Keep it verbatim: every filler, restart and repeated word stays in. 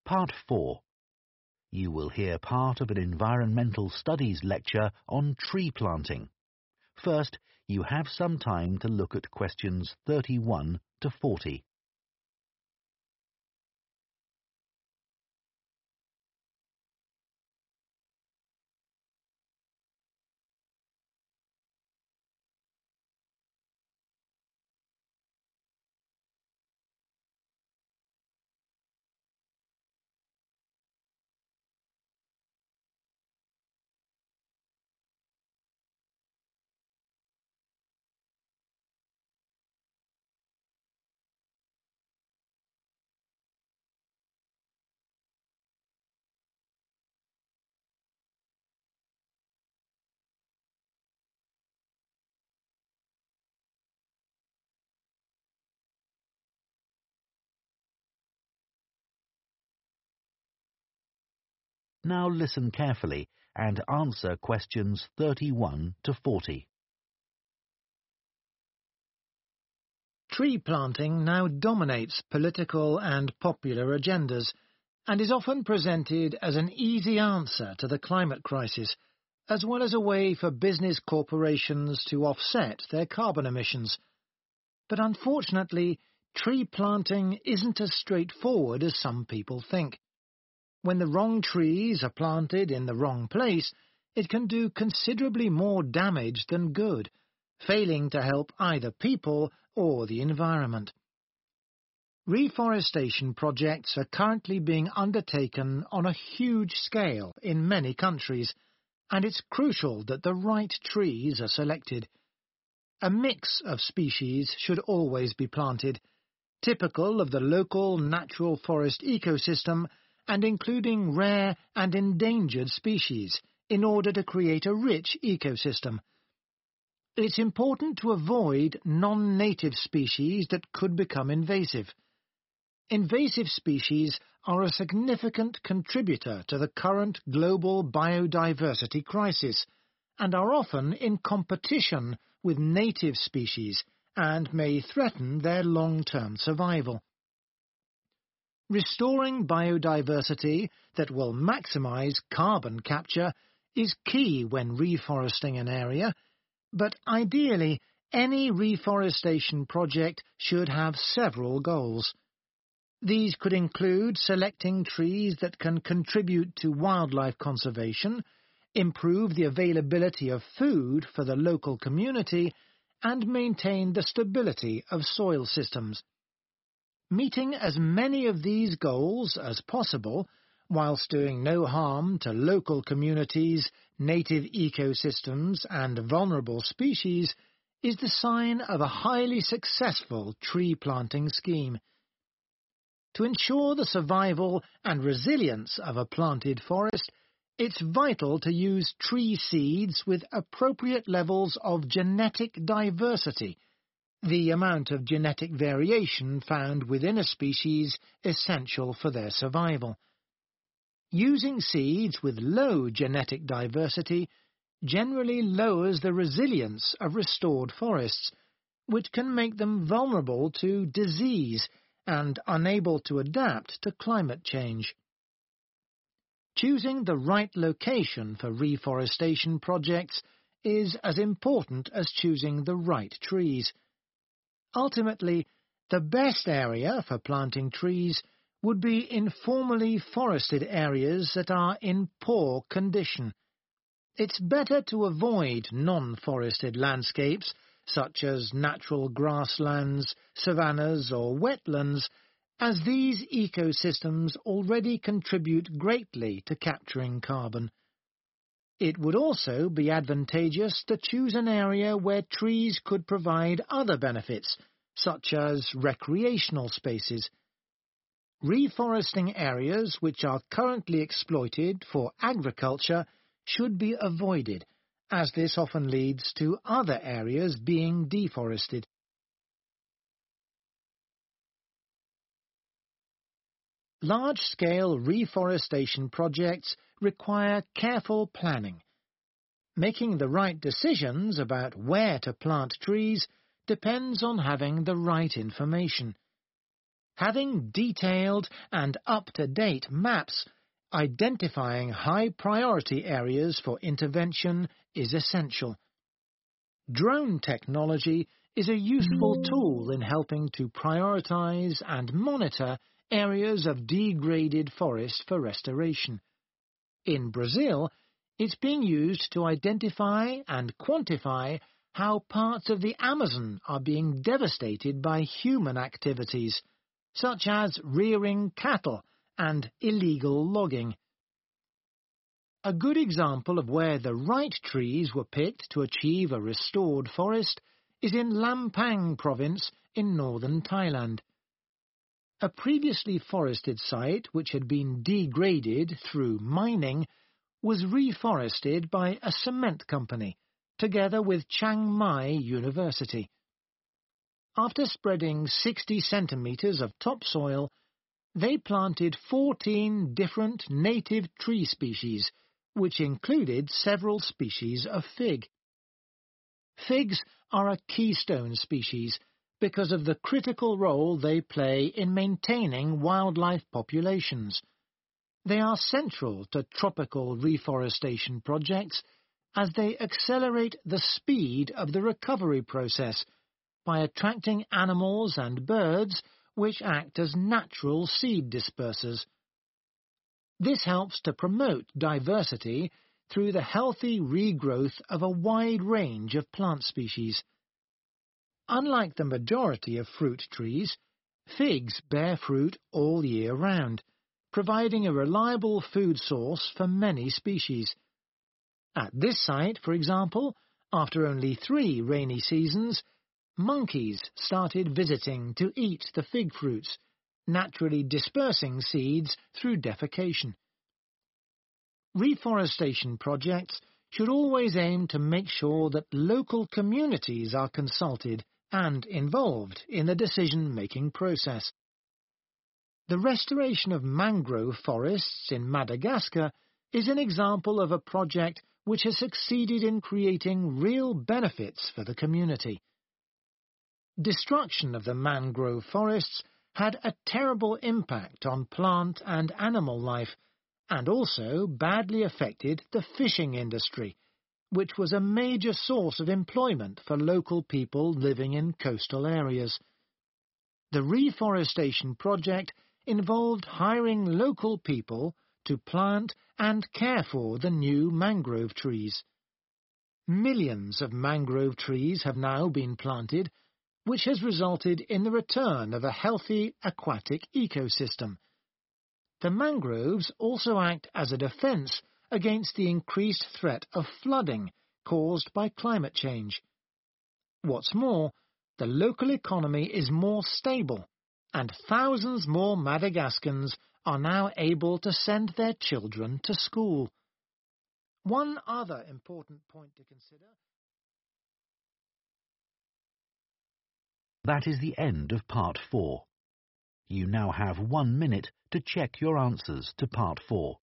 Part four. You will hear part of an environmental studies lecture on tree planting. First, you have some time to look at questions thirty-one to forty. Now listen carefully and answer questions thirty-one to forty. Tree planting now dominates political and popular agendas and is often presented as an easy answer to the climate crisis, as well as a way for business corporations to offset their carbon emissions. But unfortunately, tree planting isn't as straightforward as some people think. When the wrong trees are planted in the wrong place, it can do considerably more damage than good, failing to help either people or the environment. Reforestation projects are currently being undertaken on a huge scale in many countries, and it's crucial that the right trees are selected. A mix of species should always be planted, typical of the local natural forest ecosystem and including rare and endangered species, in order to create a rich ecosystem. It's important to avoid non-native species that could become invasive. Invasive species are a significant contributor to the current global biodiversity crisis, and are often in competition with native species and may threaten their long-term survival. Restoring biodiversity that will maximize carbon capture is key when reforesting an area, but ideally any reforestation project should have several goals. These could include selecting trees that can contribute to wildlife conservation, improve the availability of food for the local community, and maintain the stability of soil systems. Meeting as many of these goals as possible, whilst doing no harm to local communities, native ecosystems, and vulnerable species, is the sign of a highly successful tree planting scheme. To ensure the survival and resilience of a planted forest, it's vital to use tree seeds with appropriate levels of genetic diversity, the amount of genetic variation found within a species essential for their survival. Using seeds with low genetic diversity generally lowers the resilience of restored forests, which can make them vulnerable to disease and unable to adapt to climate change. Choosing the right location for reforestation projects is as important as choosing the right trees. Ultimately, the best area for planting trees would be informally forested areas that are in poor condition. It's better to avoid non-forested landscapes, such as natural grasslands, savannas or wetlands, as these ecosystems already contribute greatly to capturing carbon. It would also be advantageous to choose an area where trees could provide other benefits, such as recreational spaces. Reforesting areas which are currently exploited for agriculture should be avoided, as this often leads to other areas being deforested. Large-scale reforestation projects require careful planning. Making the right decisions about where to plant trees depends on having the right information. Having detailed and up-to-date maps identifying high-priority areas for intervention is essential. Drone technology is a useful tool in helping to prioritize and monitor areas of degraded forest for restoration. In Brazil, it's being used to identify and quantify how parts of the Amazon are being devastated by human activities, such as rearing cattle and illegal logging. A good example of where the right trees were picked to achieve a restored forest is in Lampang province in northern Thailand. A previously forested site which had been degraded through mining was reforested by a cement company, together with Chiang Mai University. After spreading sixty centimetres of topsoil, they planted fourteen different native tree species, which included several species of fig. Figs are a keystone species because of the critical role they play in maintaining wildlife populations. They are central to tropical reforestation projects as they accelerate the speed of the recovery process by attracting animals and birds which act as natural seed dispersers. This helps to promote diversity through the healthy regrowth of a wide range of plant species. Unlike the majority of fruit trees, figs bear fruit all year round, providing a reliable food source for many species. At this site, for example, after only three rainy seasons, monkeys started visiting to eat the fig fruits, naturally dispersing seeds through defecation. Reforestation projects should always aim to make sure that local communities are consulted and involved in the decision-making process. The restoration of mangrove forests in Madagascar is an example of a project which has succeeded in creating real benefits for the community. Destruction of the mangrove forests had a terrible impact on plant and animal life, and also badly affected the fishing industry, which was a major source of employment for local people living in coastal areas. The reforestation project involved hiring local people to plant and care for the new mangrove trees. Millions of mangrove trees have now been planted, which has resulted in the return of a healthy aquatic ecosystem. The mangroves also act as a defence against the increased threat of flooding caused by climate change. What's more, the local economy is more stable, and thousands more Madagascans are now able to send their children to school. One other important point to consider. That is the end of part four. You now have one minute to check your answers to part four.